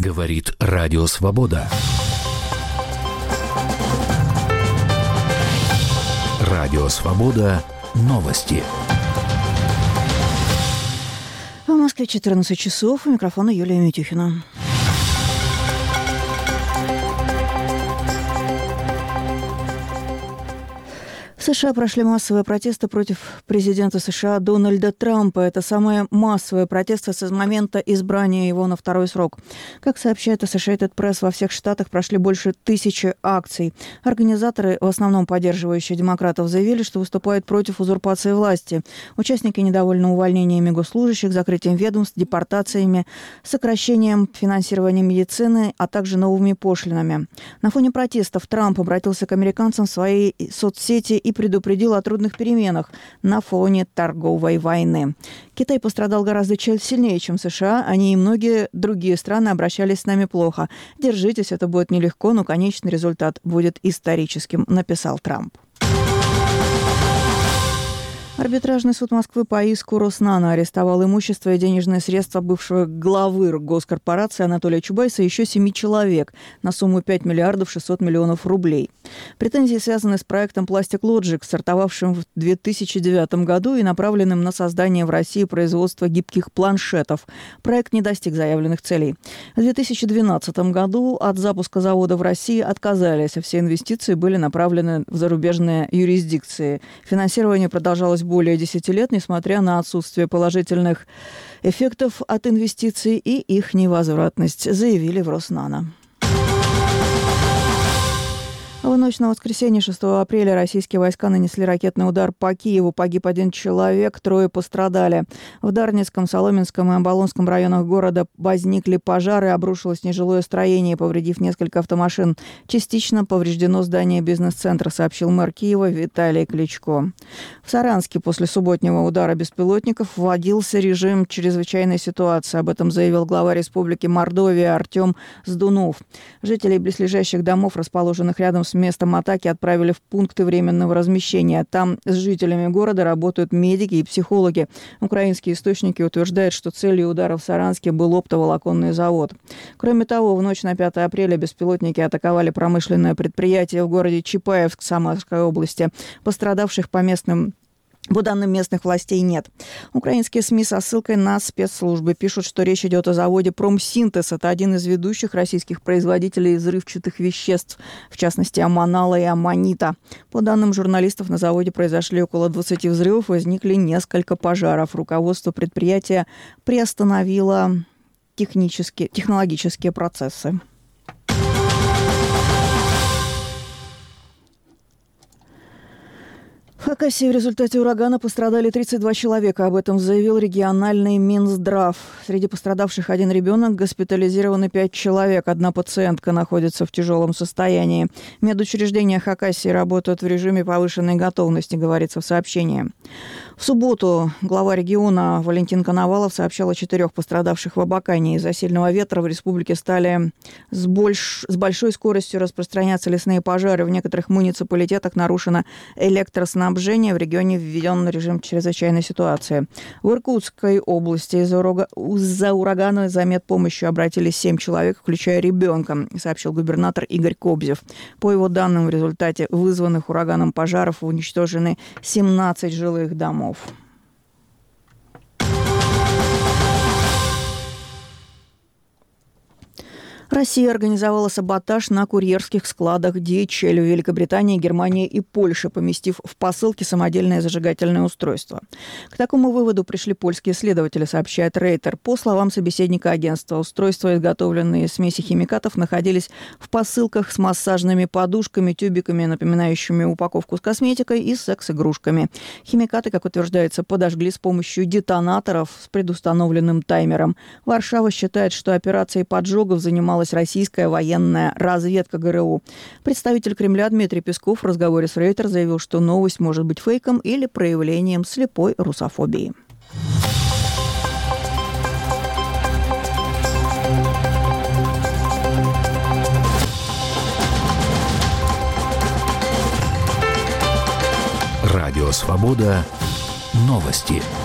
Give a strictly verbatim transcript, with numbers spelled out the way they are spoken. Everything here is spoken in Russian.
Говорит Радио Свобода. Радио Свобода. Новости. В Москве четырнадцать часов. У микрофона Юлия Митюхина. В США прошли массовые протесты против президента США Дональда Трампа. Это самые массовые протесты с момента избрания его на второй срок. Как сообщает Associated Press, во всех штатах прошли больше тысячи акций. Организаторы, в основном поддерживающие демократов, заявили, что выступают против узурпации власти. Участники недовольны увольнениями госслужащих, закрытием ведомств, депортациями, сокращением финансирования медицины, а также новыми пошлинами. На фоне протестов Трамп обратился к американцам в своей соцсети и предупредил о трудных переменах на фоне торговой войны. Китай пострадал гораздо сильнее, чем США. Они и многие другие страны обращались с нами плохо. Держитесь, это будет нелегко, но конечный результат будет историческим, написал Трамп. Арбитражный суд Москвы по иску Роснана арестовал имущество и денежные средства бывшего главы госкорпорации Анатолия Чубайса и еще семи человек на сумму пять миллиардов шестьсот миллионов рублей. Претензии связаны с проектом Plastic Logic, стартовавшим в две тысячи девятом году и направленным на создание в России производства гибких планшетов. Проект не достиг заявленных целей. В две тысячи двенадцатом году от запуска завода в России отказались, а все инвестиции были направлены в зарубежные юрисдикции. Финансирование продолжалось более десяти лет, несмотря на отсутствие положительных эффектов от инвестиций и их невозвратность, заявили в Роснано. В ночь на воскресенье шестого апреля российские войска нанесли ракетный удар по Киеву. Погиб один человек, трое пострадали. В Дарницком, Соломенском и Оболонском районах города возникли пожары, обрушилось нежилое строение, повредив несколько автомашин. Частично повреждено здание бизнес-центра, сообщил мэр Киева Виталий Кличко. В Саранске после субботнего удара беспилотников вводился режим чрезвычайной ситуации. Об этом заявил глава Республики Мордовия Артем Сдунов. Жителей близлежащих домов, расположенных рядом с местом атаки, отправили в пункты временного размещения. Там с жителями города работают медики и психологи. Украинские источники утверждают, что целью удара в Саранске был оптоволоконный завод. Кроме того, в ночь на пятое апреля беспилотники атаковали промышленное предприятие в городе Чапаевск Самарской области. Пострадавших по местным По данным местных властей нет. Украинские СМИ со ссылкой на спецслужбы пишут, что речь идет о заводе «Промсинтез». Это один из ведущих российских производителей взрывчатых веществ, в частности, аммонала и аммонита. По данным журналистов, на заводе произошли около двадцати взрывов, возникли несколько пожаров. Руководство предприятия приостановило технические, технологические процессы. В Хакасии в результате урагана пострадали тридцать два человека. Об этом заявил региональный Минздрав. Среди пострадавших один ребенок, госпитализированы пять человек. Одна пациентка находится в тяжелом состоянии. Медучреждения Хакасии работают в режиме повышенной готовности, говорится в сообщении. В субботу глава региона Валентин Коновалов сообщал о четырех пострадавших в Абакане. Из-за сильного ветра в республике стали с, больш... с большой скоростью распространяться лесные пожары. В некоторых муниципалитетах нарушено электроснабжение. В регионе введен режим чрезвычайной ситуации. В Иркутской области из-за, урага... из-за урагана за медпомощью обратились семь человек, включая ребенка, сообщил губернатор Игорь Кобзев. По его данным, в результате вызванных ураганом пожаров уничтожены семнадцать жилых домов. Россия организовала саботаж на курьерских складах ди эйч эл в Великобритании, Германии и Польше, поместив в посылки самодельное зажигательное устройство. К такому выводу пришли польские следователи, сообщает Рейтер. По словам собеседника агентства, устройства, изготовленные из смеси химикатов, находились в посылках с массажными подушками, тюбиками, напоминающими упаковку с косметикой, и секс-игрушками. Химикаты, как утверждается, подожгли с помощью детонаторов с предустановленным таймером. Варшава считает, что операцией поджогов занималась российская военная разведка ГРУ. Представитель Кремля Дмитрий Песков в разговоре с Рейтер заявил, что новость может быть фейком или проявлением слепой русофобии. Радио Свобода. Новости.